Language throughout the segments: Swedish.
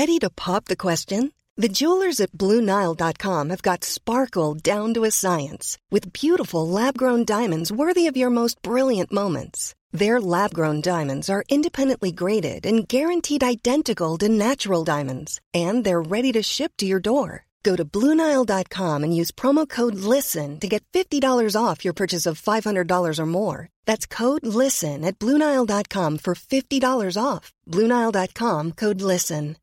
Ready to pop the question? The jewelers at BlueNile.com have got sparkle down to a science with beautiful lab-grown diamonds worthy of your most brilliant moments. Their lab-grown diamonds are independently graded and guaranteed identical to natural diamonds, and they're ready to ship to your door. Go to BlueNile.com and use promo code LISTEN to get $50 off your purchase of $500 or more. That's code LISTEN at BlueNile.com for $50 off. BlueNile.com, code LISTEN.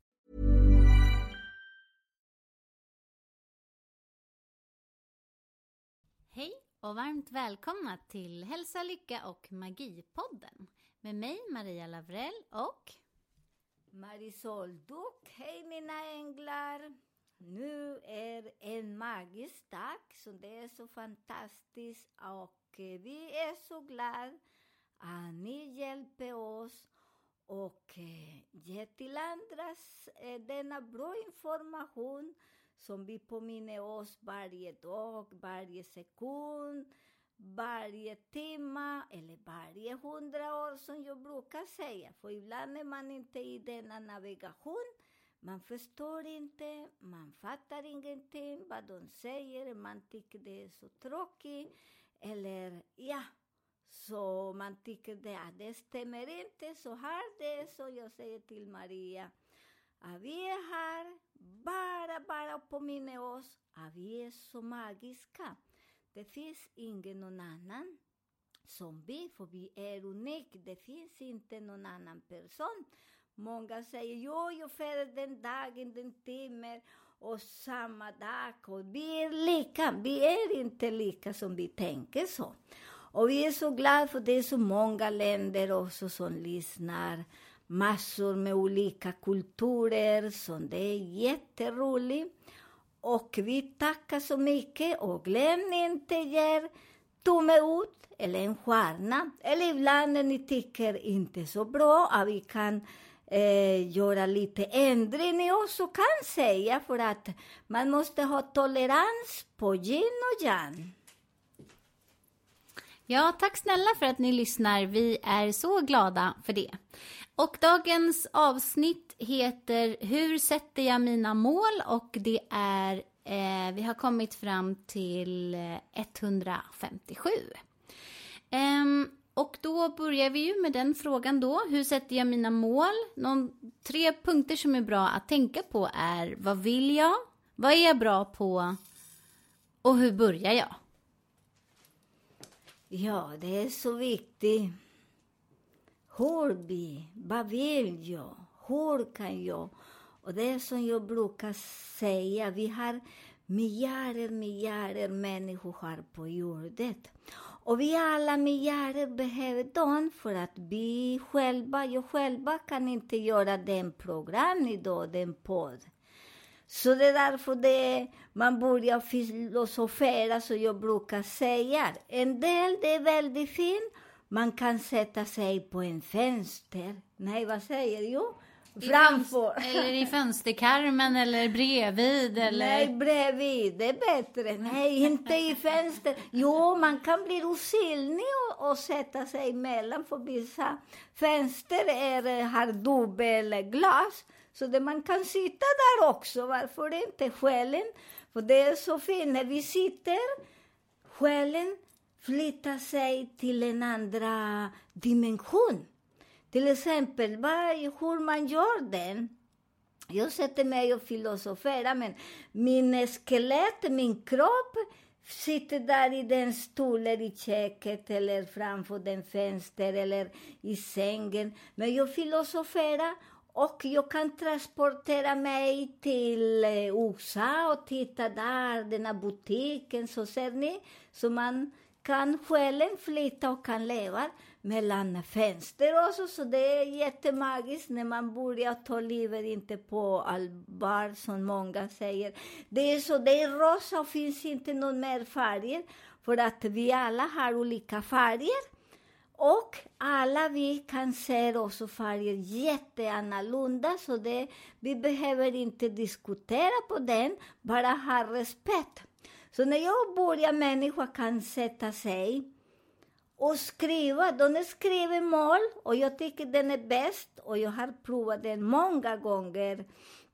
Hej och varmt välkomna till Hälsa, Lycka och Magipodden. Med mig Maria Lavrell och Marisol Duck. Hej mina änglar! Nu är en magisk dag, så det är så fantastiskt och vi är så glada att ni hjälper oss och ger till andras denna bra information som vi påminner oss varje dag, varje sekund, varje timme eller varje 100 år som jag brukar säga. För ibland är man inte i denna navigation. Man förstår inte, man fattar ingenting vad de säger, man tycker det är så tråkigt. Eller så man tycker det stämmer inte, så här det är så jag säger till Maria. Att vi är här bara påminner oss att vi är så magiska. Det finns ingen någon annan som vi, för vi är unika. Det finns inte någon annan person. Många säger, jag föder den dagen, den timmen och samma dag. Och vi är lika, vi är inte lika som vi tänker så. Och vi är så glada för det är så många länder också som lyssnar. Massor med olika kulturer, så det är jätteroligt. Och vi tackar så mycket och glöm inte er tumme ut eller en stjärna. Eller ibland när ni tycker inte så bra att vi kan göra lite ändring i oss och kan säga, för att man måste ha tolerans på yin och yang. Ja, tack snälla för att ni lyssnar. Vi är så glada för det. Och dagens avsnitt heter Hur sätter jag mina mål? Och det är, vi har kommit fram till 157. Och då börjar vi ju med den frågan då. Hur sätter jag mina mål? 3 punkter som är bra att tänka på är: vad vill jag? Vad är jag bra på? Och hur börjar jag? Ja, det är så viktigt. Vad vill jag? Hur kan jag? Och det är som jag brukar säga, vi har miljarder människor här på jorden. Och vi alla miljarder behöver dem för att jag själva kan inte göra den program idag, den podd. Så det är därför man börjar filosofera, så jag brukar säga. En del, det är väldigt fint. Man kan sätta sig på en fönster. Nej, vad säger jag? Framför. Eller i fönsterkarmen eller bredvid. Eller... Nej, bredvid. Det är bättre. Nej, inte i fönster. Jo, man kan bli osynlig och sätta sig emellan. För vissa fönster har dubbelglas. Så det man kan sitta där också. Varför inte själen? För det är så fint. När vi sitter, själen flyttar sig till en andra dimension. Till exempel, hur man gör den. Jag sätter mig och filosoferar, men min skelett, min kropp sitter där i den stolen i köket eller framför den fönster eller i sängen. Men jag filosoferar och jag kan transportera mig till USA och titta där, den här butiken, så ser ni. Så man kan själv flytta och kan leva mellan fönster också. Så det är jättemagiskt när man börjar ta livet inte på allvar, som många säger. Det är rosa och finns inte någon mer färger. För att vi alla har olika färger. Och alla vi kan se också färger jätteannorlunda. Så vi behöver inte diskutera på den. Bara ha respekt. Så när jag börjar, människa kan sätta sig och skriva. De skriver mål och jag tycker den är bäst. Och jag har provat den många gånger.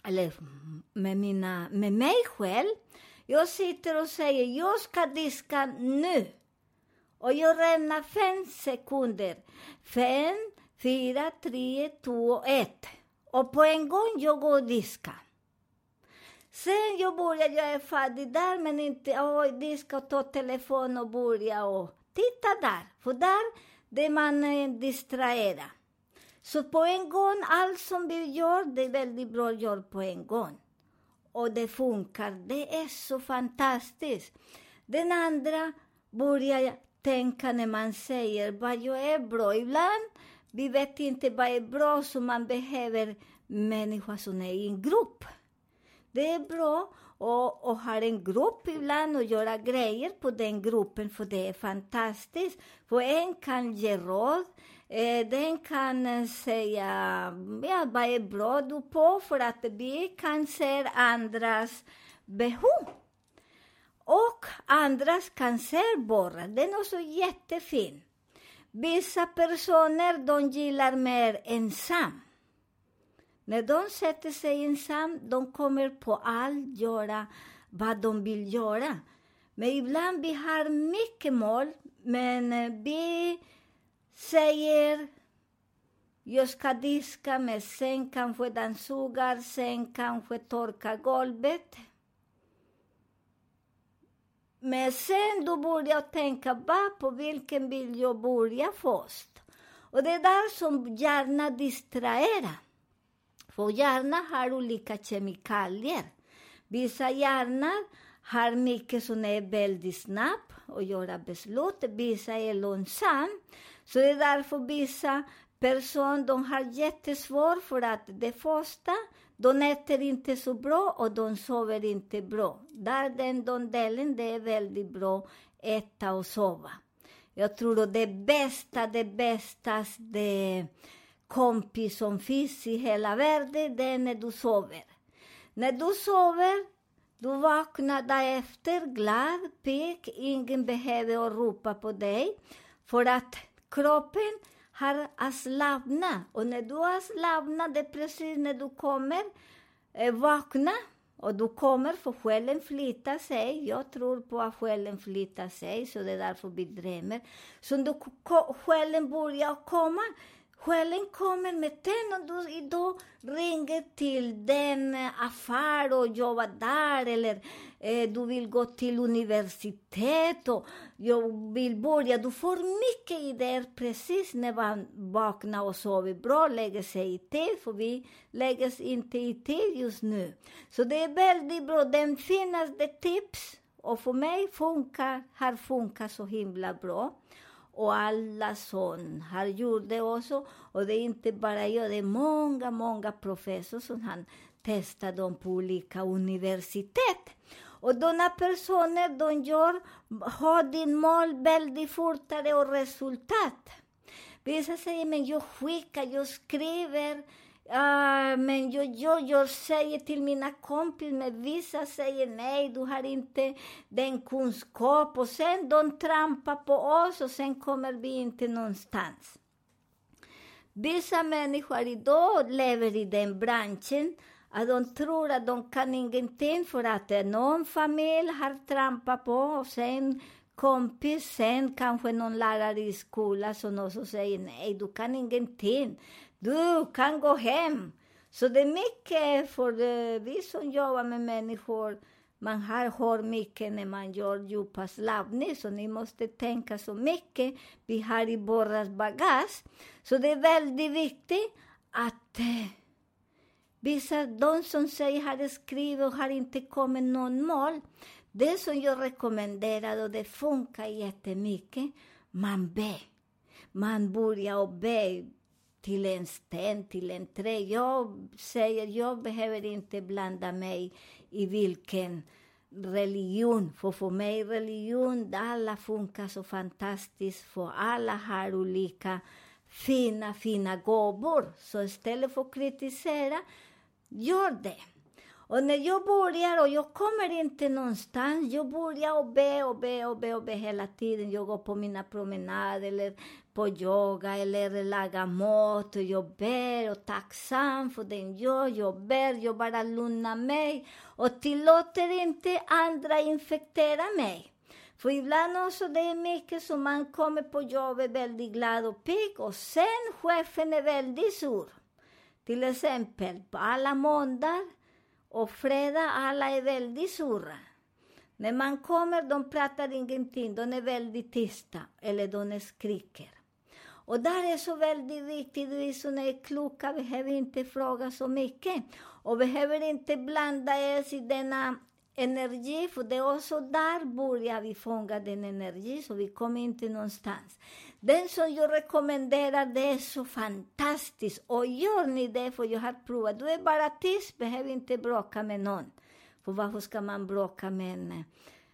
eller med mig själv. Jag sitter och säger, jag ska diska nu. Och jag räknar 5 sekunder. 5, 4, 3, 2, 1. Och på en gång jag går och diska. Sen jag är färdig där, men inte diska och ta telefon och börja och titta där. För där det man distraherar. Så på en gång, allt som vi gör, det är väldigt bra att göra på en gång. Och det funkar, det är så fantastiskt. Den andra börjar tänka när man säger vad jag är bra. Ibland, vi vet inte vad är bra, så man behöver människor som är i en grupp. Det är bra att ha en grupp ibland och göra grejer på den gruppen, för det är fantastiskt. För en kan ge råd, den kan säga vad är bra du på, för att vi kan se andras behov. Och andras kan se bara. Det är också jättefint. Vissa personer, de gillar mer ensam. När de sätter sig ensam, de kommer på allt göra vad de vill göra. Men ibland vi har mycket mål, men vi säger jag ska diska, men sen kanske dammsugar, sen kanske torka golvet. Men sen då börjar jag tänka, på vilken vill jag börja först? Och det är där som hjärnan distraherar. För hjärnan har olika kemikalier. Vissa hjärnor har mycket som är väldigt snabbt och göra beslut. Vissa är långsam. Så det är därför vissa personer, de har jättesvårt, för att det första, de äter inte så bra och de sover inte bra. Där den delen, det är väldigt bra äta och sova. Jag tror att det bästa kompis som finns i hela världen, det är när du sover. När du sover, du vaknar därefter glad, pigg, ingen behöver att ropa på dig. För att kroppen har slappnat. Och när du har slappnat, det är precis när du kommer vakna. Och du kommer, för själen flyttar sig. Jag tror på att själen flyttar sig, så det är därför vi drömmer. Så när själen börjar komma, själen kommer med den, och du då ringer till den affär och jobbar där, eller du vill gå till universitet och jag vill börja. Du får mycket idéer precis när man vaknar och sover bra, lägger sig i tid, för vi lägger oss inte i tid just nu. Så det är väldigt bra. Den finaste tips, och för mig har funkat så himla bra. Och alla som har gjort det också. Och det är inte bara jag, det är många professorer som har testat dem på olika universitet. Och de personer, de har din mål väldigt fortare och resultat. Vissa säger, men jag skriver, men jag säger till mina kompisar, men vissa säger nej, du har inte den kunskap, och sen de trampar på oss och sen kommer vi inte någonstans. Vissa människor idag lever i den branschen att de tror att de kan ingenting, för att någon familj har trampat på, och sen kompis, sen kanske någon lärare i skolan som också säger nej, du kan ingenting. Du kan gå hem. Så det är mycket för vi som jobbar med människor. Man har mycket när man gör djupa slappning. Så ni måste tänka så mycket vi har i våras bagage. Så det är väldigt viktigt att vissa, de som säger har skrivit och har inte kommit någon mål. Det som jag rekommenderar, och det funkar jättemycket. Man ber. Man börjar och be. Till en sten, till en trä. Jag säger, jag behöver inte blanda mig i vilken religion. För mig religion, alla funkar så fantastiskt. För alla har olika fina gåvor. Så istället för att kritisera, gör det. Och när jag börjar, och jag kommer inte någonstans, jag börjar och be hela tiden. Jag går på mina promenader eller på yoga eller laga mat och jag ber och tacksam för den jag ber, jag bara lugnar mig och tillåter inte andra infektera mig. För ibland också det är mycket som man kommer på jobbet väldigt glad och pigg och sen chefen är väldigt sur. Till exempel på alla måndagar och fredag alla är väldigt sura. När man kommer, de pratar ingenting, de är väldigt tysta eller de skriker. Och där är så väldigt viktigt, vi som är kloka behöver inte fråga så mycket. Och behöver inte blanda oss i denna energi, för det är också där börjar vi fånga den energi så vi kommer inte någonstans. Den som jag rekommenderar, det är så fantastiskt. Och gör ni det, för jag har provat. Du är bara tyst, behöver inte bråka med någon. För varför ska man bråka med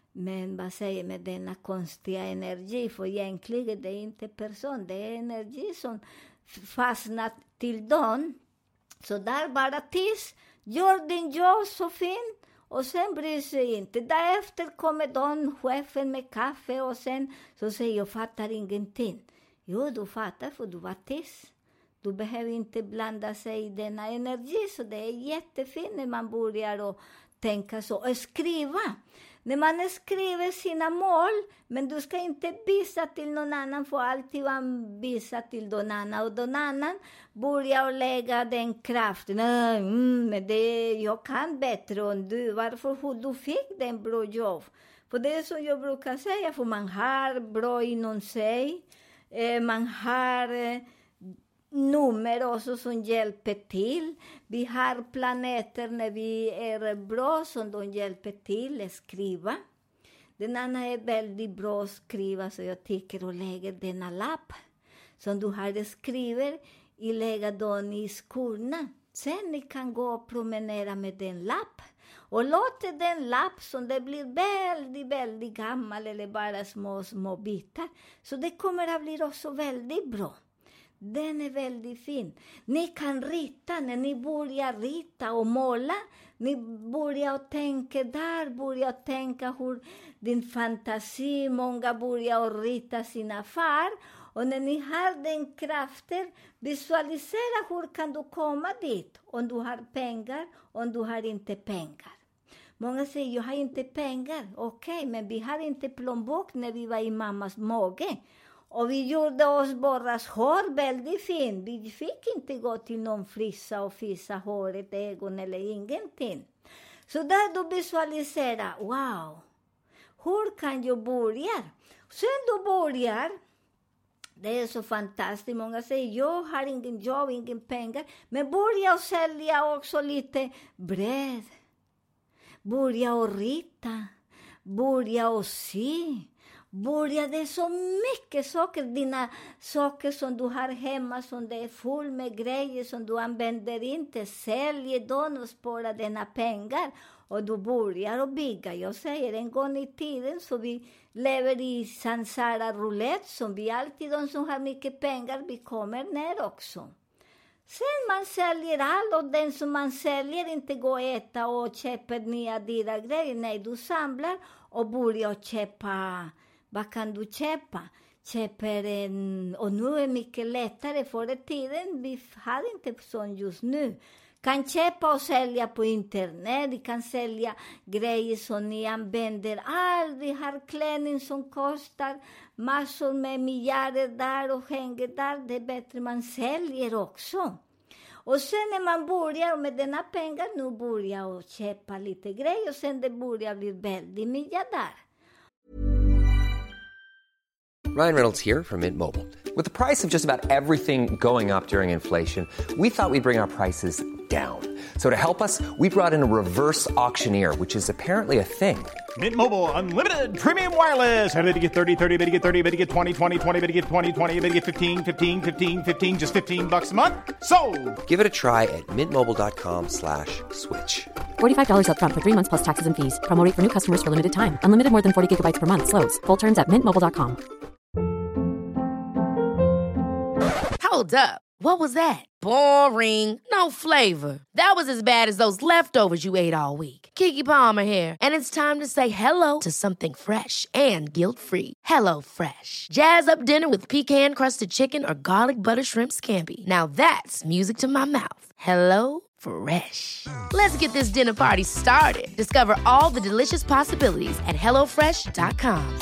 denna konstiga energi? För egentligen det är inte person, det är energi som fastnar till dem. Så där bara tyst, gör din jobb så fint. Och sen bryr sig inte. Därefter kommer chefen med kaffe och sen så säger jag fattar ingenting. Jo, du fattar för du var tyst. Du behöver inte blanda sig i denna energi. Så det är jättefint när man börjar och tänka så. Och skriva. När man skriver sina mål, men du ska inte visa till någon annan, för alltid visa till någon annan. Och någon annan börjar lägga den kraften. Men jag kan bättre än du. Varför du fick den bra jobb? För det är som jag brukar säga, för man har bra inom sig. Man har nummer också som hjälper till. Vi har planeter när vi är bra som de hjälper till att skriva. Den andra är väldigt bra att skriva, så jag tycker att lägga denna lapp som du har skrivit i lägga dem i skorna. Sen ni kan gå och promenera med den lapp. Och låt den lapp som det blir väldigt, väldigt gammal eller bara små bitar. Så det kommer att bli också väldigt bra. Den är väldigt fin. Ni kan rita när ni börjar rita och måla. Ni börjar tänka hur din fantasi, många börjar rita sina far. Och när ni har den kraften, visualisera hur kan du komma dit. Om du har pengar, om du har inte pengar. Många säger, jag har inte pengar. Okej, men vi har inte plånbok när vi var i mammas mage. Och vi gjorde oss borras hår väldigt fint. Vi fick inte gå till någon frissa och fissa håret, ögon eller ingenting. Så där du visualiserar, wow, hur kan jag börja? Sen du börjar, det är så fantastiskt. Många säger, jag har ingen jobb, ingen pengar. Men börja sälja också lite bröd. Börja och rita. Börja och sy. Börja det så mycket saker. Dina saker som du har hemma som det är full med grejer som du använder inte. Sälj dem och spara dina pengar. Och du börjar och bygga. Jag säger en gång i tiden så vi lever i sansara roulette. Som vi alltid, de som har mycket pengar, vi kommer ner också. Sen man säljer allt och den som man säljer inte går att äta och köper nya dyra grejer. Nej, du samlar och börjar köpa. Vad kan du köpa? Köper och nu är det mycket lättare. Förr i tiden, vi har inte sånt just nu. Kan köpa och sälja på internet. Vi kan sälja grejer som ni använder. Aldrig har klänning som kostar massor med miljarder där och hänger där. Det är bättre man säljer också. Och sen när man börjar med denna pengar, nu börjar och köpa lite grejer. Och sen det börjar bli väldigt miljardär. Ryan Reynolds here from Mint Mobile. With the price of just about everything going up during inflation, we thought we'd bring our prices down. So to help us, we brought in a reverse auctioneer, which is apparently a thing. Mint Mobile Unlimited Premium Wireless. How to get 30, 30, bit to get 30, bit to get 20, 20, 20, bit to get 20, 20, bit to get 15, 15, 15, 15, just $15 a month? Sold! Give it a try at mintmobile.com/switch. $45 up front for 3 months plus taxes and fees. Promo rate for new customers for limited time. Unlimited more than 40 gigabytes per month. Slows full terms at mintmobile.com. Hold up. What was that? Boring. No flavor. That was as bad as those leftovers you ate all week. Keke Palmer here. And it's time to say hello to something fresh and guilt-free. Hello Fresh. Jazz up dinner with pecan-crusted chicken or garlic butter shrimp scampi. Now that's music to my mouth. Hello Fresh. Let's get this dinner party started. Discover all the delicious possibilities at hellofresh.com.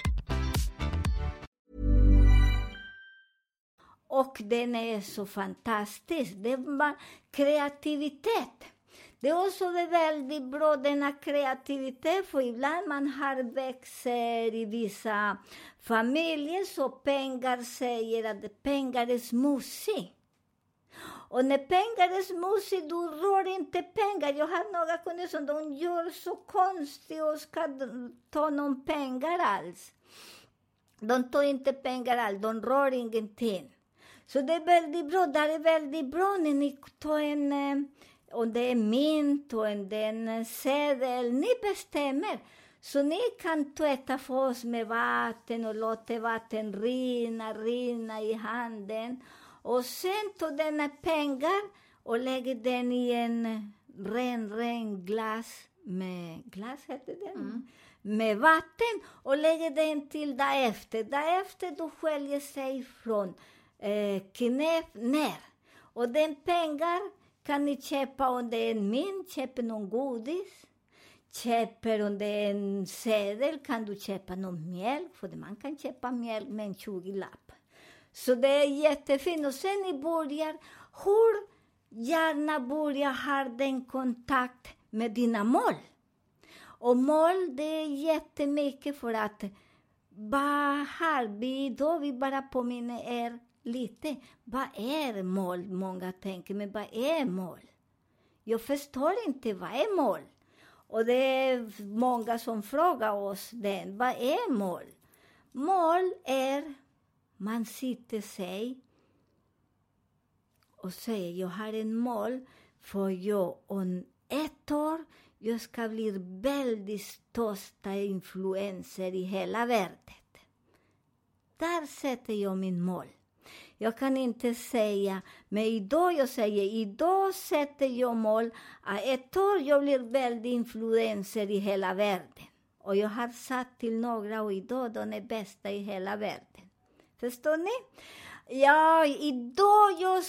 Och den är så fantastisk. Det var kreativitet. Det är också väldigt bra denna kreativitet. För ibland man har växer i vissa familjer. Så pengar säger att pengar är smutsig. Och när pengar är smutsig, då rör inte pengar. Jag har några kunder som de gör så konstigt och ska ta någon pengar alls. De tar inte pengar alls, de rör ingenting. Så det är väldigt bra. Det är väldigt bra när ni tar och det är mynt och en sedel. Ni bestämmer. Så ni kan tvätta för oss med vatten och låta vatten rinna i handen. Och sen tar denna pengar och lägger den i en ren glas. Glas heter den. Med vatten och lägger den till därefter. Därefter då sköljer sig från knät ner. Och den pengar kan ni köpa om det är en mynt, köpa någon godis. Köper om det är en sedel kan du köpa någon mjölk. För man kan köpa mjölk med en 20-lapp. Så det är jättefint. Och sen i början, hur gärna börjar ha den kontakt med dina mål. Och mål, det är jättemycket för att vad har vi då? Vi bara påminner er lite. Vad är mål? Många tänker, men vad är mål? Jag förstår inte, vad är mål? Och det är många som frågar oss den. Vad är mål? Mål är, man sitter sig och säger, jag har en mål för jag om 1 år jag ska bli väldigt största influencer i hela världen. Där sätter jag min mål. Jag kan inte säga, men idag sätter jag mål att 1 år jag blir väldigt influencer i hela världen. Och jag har satt till några och idag de är bästa i hela världen. Förstår ni? Ja, idag jag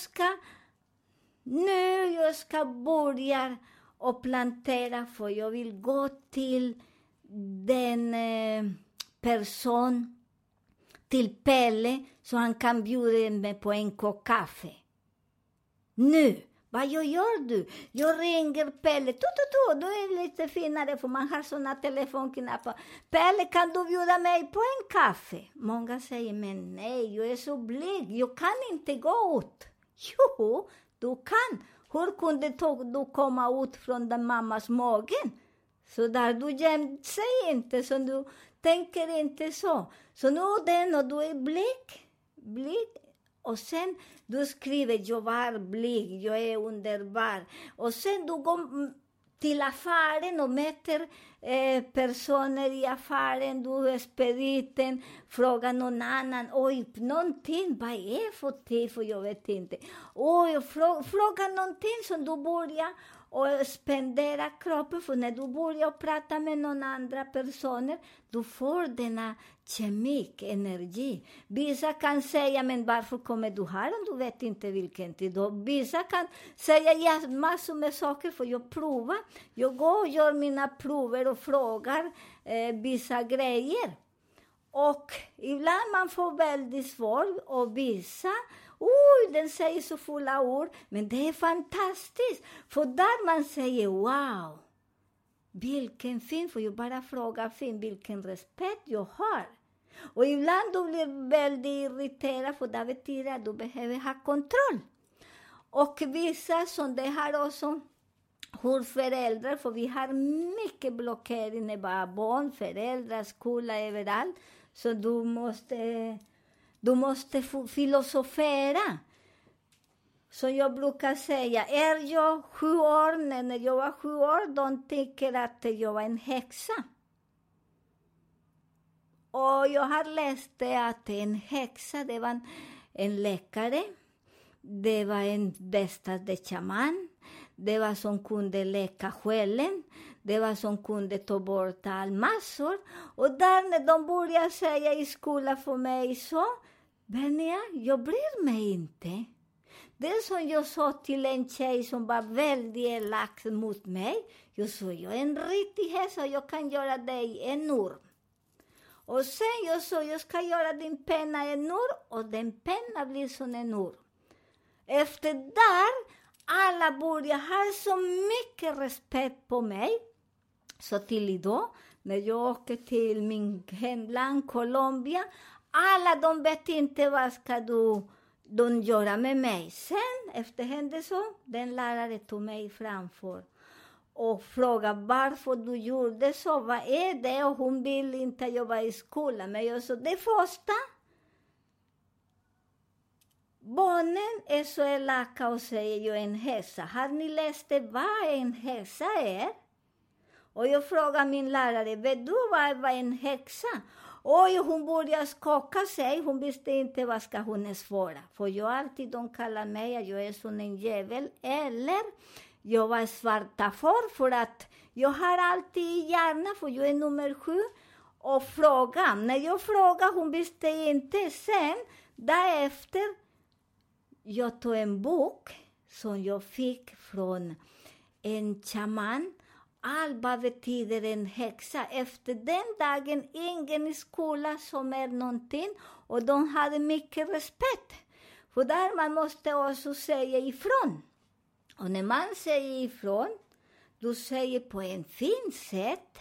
ska börja och plantera, för jag vill gå till den person, till Pelle, så han kan bjuda mig på en kopp kaffe. Nu, vad gör du? Jag ringer Pelle. Du är lite finare, för man har såna telefonknappar. Pelle, kan du bjuda mig på en kaffe? Många säger, men nej, jag är så blyg. Jag kan inte gå ut. Jo, du kan. Hur kunde du komma ut från den mammas magen? Så där du gömt sig inte, så du tänker inte så. Så nu den och du är blyg. Och sen du skriver, jag var blyg, jag är underbar. Och sen du går till affären och möter personer i affären. Du är spediten, frågar någon annan. Oj, någonting, vad är för tid? För jag vet inte. Oj, fråga någonting som du börjar och spendera kroppen. För när du börjar prata med någon andra personer, du får denna kemik, energi. Vissa kan säga, men varför kommer du här om du vet inte vilken tid? Vissa kan säga massor med saker, för jag provar. Jag går och gör mina prover och frågar vissa grejer. Och ibland man får väldigt svårt, och vissa, den säger så fulla ord, men det är fantastiskt. För där man säger, wow, vilken fin, för jag bara frågar fin, vilken respekt jag har. Och ibland du blir väldigt irriterad, för det betyder att du behöver ha kontroll. Och vissa som det har också hur föräldrar, för vi har mycket blockering när bara barn, föräldrar, skola, överallt. Så du måste filosofera. Så jag brukar säga, är jag 7 år, när jag var 7 år, de tycker att jag var en häxa. Och jag har läst att en häxa, det var en läkare. Det var en bästa shaman. Det var som kunde läka själen. Det var som kunde ta bort all massor. Och där när de började säga i skolan för mig så, Benja, jag bryr mig inte. Det som jag sa till en tjej som var väldigt elak mot mig. Jag sa, jag är en riktig häst och jag kan göra dig enorm. Och sen jag sa, jag ska göra din penna enorm och den penna blir som enorm. Efter där, alla började ha så mycket respekt på mig. Så till idag, när jag åker till min hemland Colombia, alla de vet inte vad ska de göra med mig. Sen, efter hände så, den lärare tog mig framför och frågade varför du gjorde så, vad är det? Och hon vill inte jobba i skolan. Men jag sa, det första, barnen är så elaka och säger jag är en häxa. Har ni läst det vad en häxa är? Och jag frågade min lärare, vet du vad en häxa? Oj, hon började skaka sig. Hon visste inte vad ska hon svara. För jag alltid, de kallar mig att jag är som en djävul. Eller jag var svarta för att jag har alltid i hjärnan, för jag är nummer 7. Och frågan, när jag frågade, hon visste inte. Sen, därefter, jag tog en bok som jag fick från en shaman. Allt vad betyder en häxa. Efter den dagen, ingen i skolan som är någonting. Och de hade mycket respekt. För där man måste också säga ifrån. Och när man säger ifrån, du säger på en fin sätt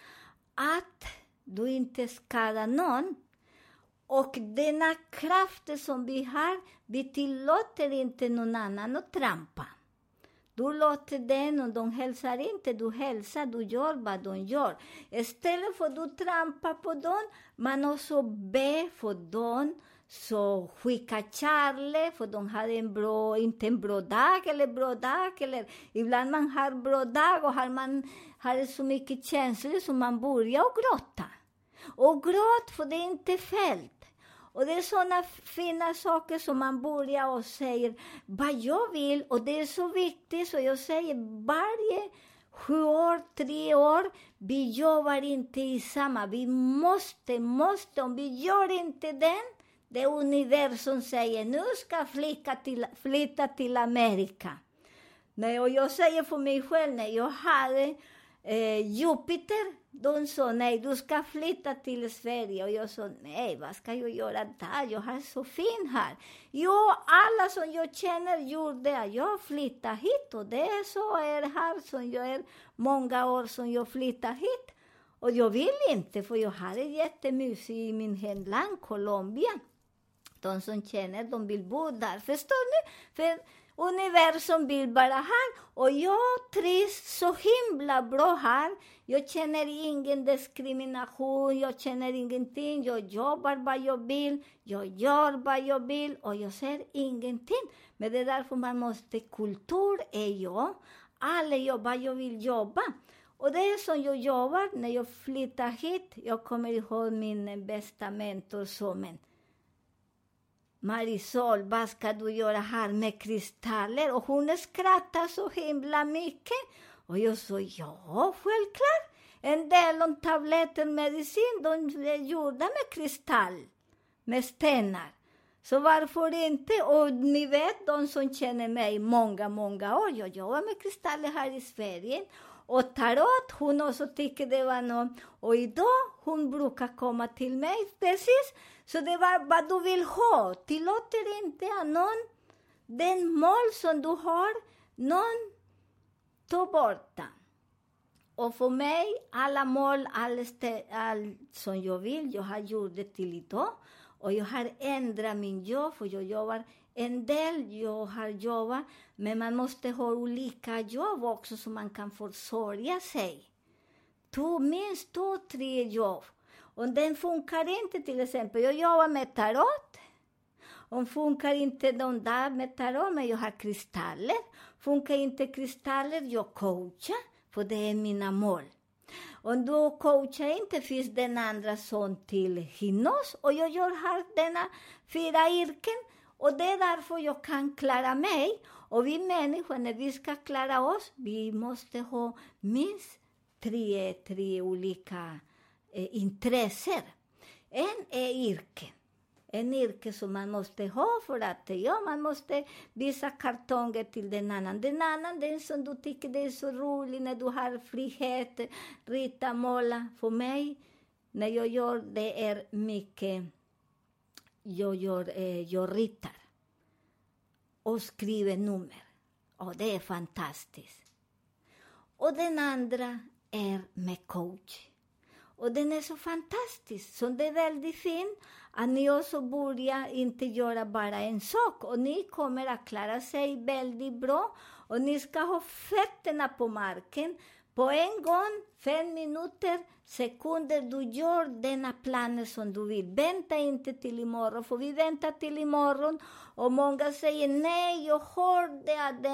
att du inte skadar någon. Och denna kraft som vi har, vi tillåter inte någon annan att trampa. Du låter den och de hälsar inte, du hälsar, du gör vad de gör. Istället för att du trampar på dem, man också ber för dem, så skicka kärlek, för de har inte en bra dag, eller ibland man har bra dag och har så mycket känslor som man börjar gråta. Och gråt, för det är inte fel. Och det är sådana fina saker som man börjar och säger vad jag vill. Och det är så viktigt, så jag säger varje 7 år, 3 år, vi jobbar inte i samma. Vi måste, om vi gör inte den, det universum säger nu ska flytta till Amerika. Och jag säger för mig själv, när jag hade Jupiter, de sa nej, du ska flytta till Sverige. Och jag sa nej, vad ska jag göra där? Jag har så fin här. Jo, alla som jag känner gjorde det. Jag flyttade hit och det är så är här som jag är många år som jag flyttar hit. Och jag vill inte, för jag har ett jättemysigt i min hemland Colombia. De som känner, de vill bo där. Förstår ni? För universum vill bara här. Och jag trivs så himla bra här. Jag känner ingen diskrimination. Jag känner ingenting. Jag jobbar vad jag vill. Jag gör vad jag vill. Och jag ser ingenting. Men det är därför man måste. Kultur är jag. Alla jobbar, jag vill jobba. Och det är som jag jobbar när jag flyttar hit. Jag kommer ihåg min bästa mentor som en Marisol, vad ska du göra här med kristaller? Och hon skrattar så himla mycket. Och jag sa, ja, självklart. En del av tabletter medicin, de är gjorda med kristall, med stenar. Så varför inte? Och ni vet, de som känner mig många år, jag jobbar med kristaller här i Sverige. Och tarot, hon också tycker det var någon. Och idag, hon brukar komma till mig, precis. Så det var vad du vill ha. Tillåter inte att någon, den mål som du har, någon ta bort den. Och för mig, alla mål, allt som jag vill, jag har gjort det till idag. Och jag har ändrat min jobb, för jag jobbar en del, jag har jobbat. Men man måste ha olika jobb också, så man kan försörja sig. Minst 2-3 jobb. Och den funkar inte, till exempel. Jag jobbar med tarot. Och funkar inte de där med tarot, men jag har kristaller. Funkar inte kristaller, jag coachar. För det är mina mål. Och då coachar inte, finns den andra som till hypnos. Och jag gör här denna 4 yrken. Och det är därför jag kan klara mig. Och vi människor, när vi ska klara oss, vi måste ha minst tre olika intressen. En är yrke. En yrke som man måste ha för att man måste visa kartonger till den annan. Den som du tycker det är så rolig när du har frihet, rita, måla. För mig, när jag gör det är mycket, jag ritar och skriver nummer. Och det är fantastiskt. Och den andra är med coach. Och den är så fantastisk. Så det är väldigt fint att ni också börjar inte göra bara en sak. Och ni kommer att klara sig väldigt bra. Och ni ska ha fötterna på marken. På en gång, 5 minuter, sekunder, du gör denna planer som du vill. Vänta inte till imorgon, för vi väntar till imorgon. Och många säger, nej, jag hörde att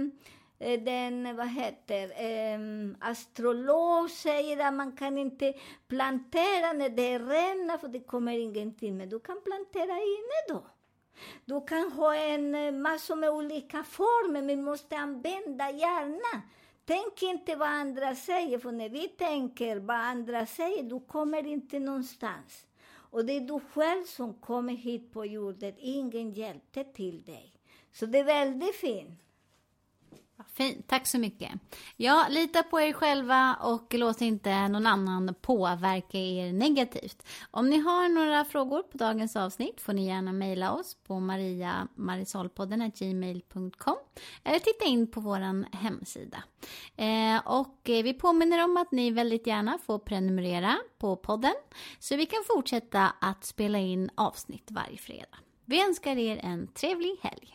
astrolog säger att man kan inte plantera när det regnar, för det kommer ingenting. Men du kan plantera inne då. Du kan ha en massa med olika former, men måste använda hjärnan. Tänk inte vad andra säger, för när vi tänker vad andra säger, du kommer inte någonstans. Och det är du själv som kommer hit på jorden, ingen hjälpte till dig. Så det är väldigt fint. Fint, tack så mycket. Ja, lita på er själva och låt inte någon annan påverka er negativt. Om ni har några frågor på dagens avsnitt får ni gärna mejla oss på mariaMarisolpodden@gmail.com eller titta in på vår hemsida. Och vi påminner om att ni väldigt gärna får prenumerera på podden så vi kan fortsätta att spela in avsnitt varje fredag. Vi önskar er en trevlig helg.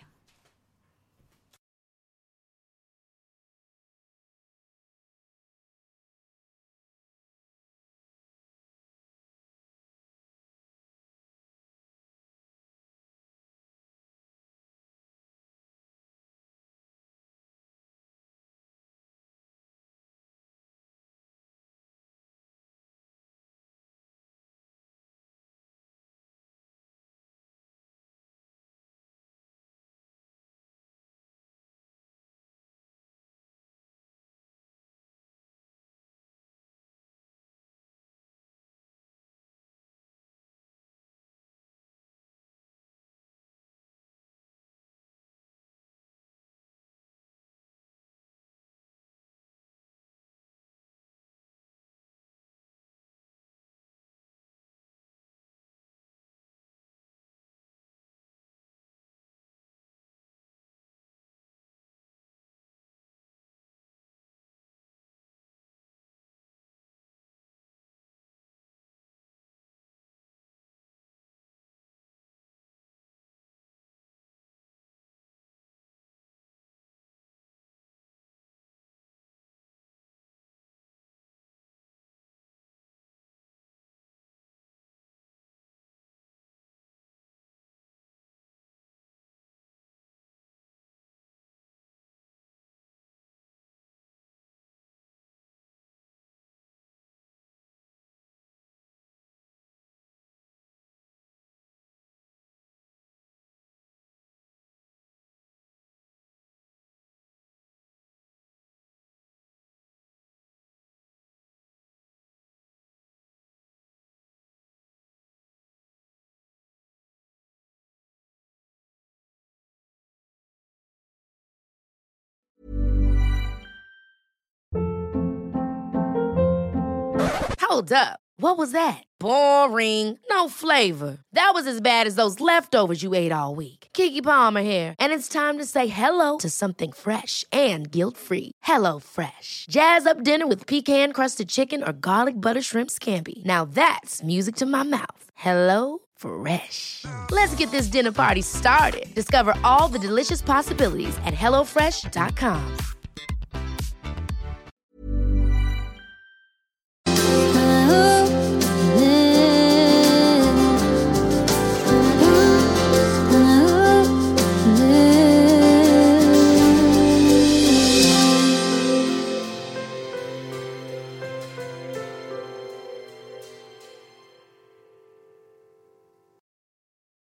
Hold up. What was that? Boring. No flavor. That was as bad as those leftovers you ate all week. Keke Palmer here, and it's time to say hello to something fresh and guilt-free. Hello Fresh. Jazz up dinner with pecan-crusted chicken or garlic butter shrimp scampi. Now that's music to my mouth. Hello Fresh. Let's get this dinner party started. Discover all the delicious possibilities at hellofresh.com.